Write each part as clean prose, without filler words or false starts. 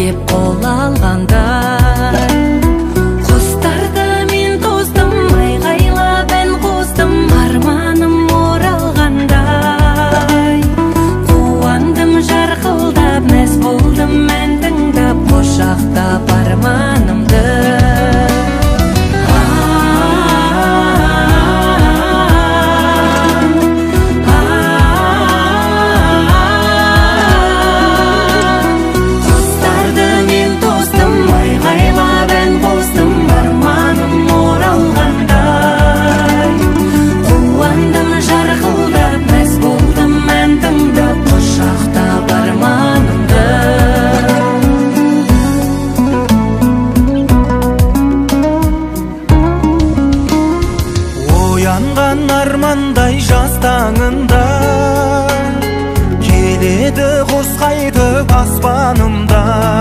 деп қол алғандай. Құстарды мен тоздым, айғайлап ән қостым, арманым оралғандай. Қуандым жарқылдап, мәз болдым ән тыңдап, құшақтап арманымды. Оянған армандай жастаңында, келеді құс қайтып аспанымда.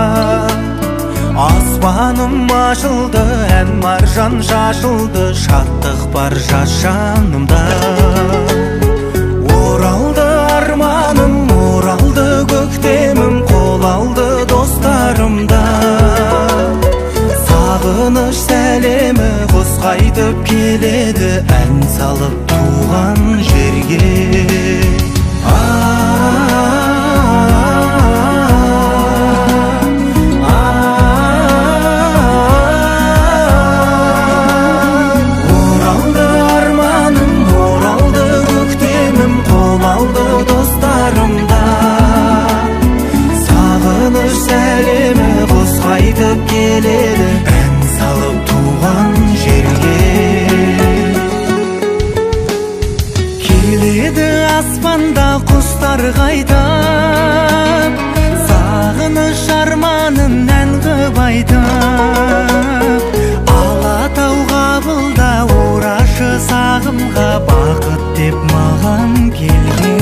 Аспаным ашылды, ән маржан шашылды, шаттық бар жас жанымда. Оралды арманым, оралды көктемім, қол алды достарымда. Сағыныш сәлемі құс қайтып келеді, ән салып туған жерге. Оралды арманым, оралды көктемім, қол алды достарымда. Сағыныш сәлемі құс қайтып келеді, ән салып туған жерге. Келеді аспанда құстар қайтып, сағыныш арманын ән қып айтып. Алатау қабылда ұрашы сағымға, бақыт деп маған келген.